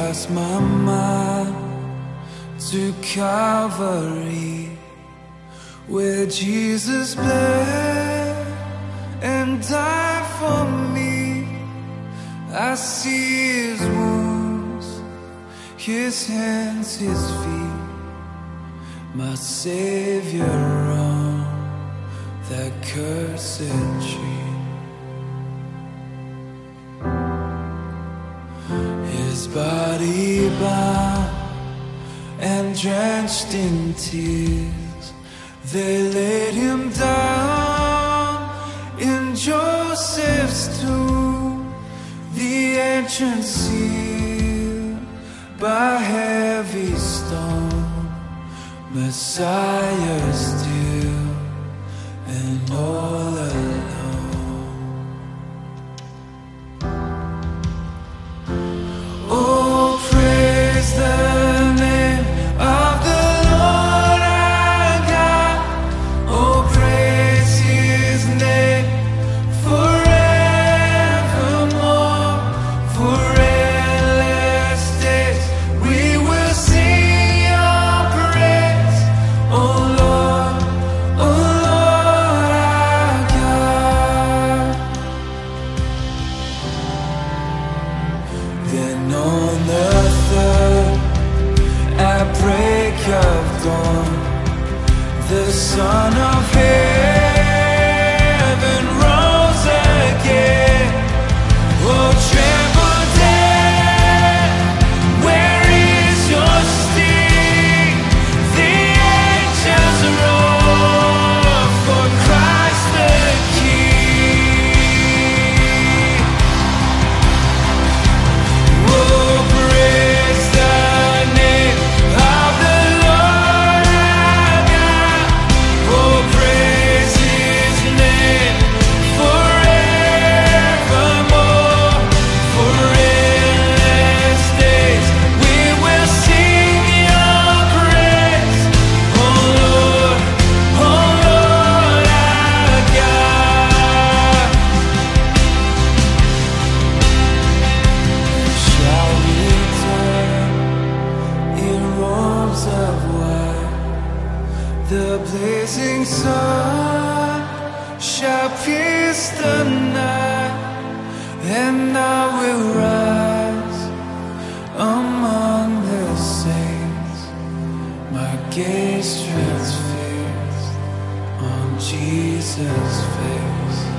cast my mind to Calvary, where Jesus bled and died for me. I see his wounds, his hands, his feet, my Savior on that cursed tree. His body bound and drenched in tears, they laid him down in Joseph's tomb, the entrance sealed by heavy stone. Messiah still and all alone. Oh, praise the name of the Lord our God. Oh, praise his name forevermore. For endless days we will sing your praise. Oh Lord our God. Then on the third, at break of dawn, the Son of Heaven rose again. Oh, tremble dead, where is your sting? The angels roar for Christ the King. Oh, praise the name of the Lord our God. Oh, praise his name forevermore. For endless days we will sing your praise. Oh Lord our God. Shall return in robes of white, the blazing sun shall pierce the night, and I will rise among the saints, my gaze transfixed on Jesus' face.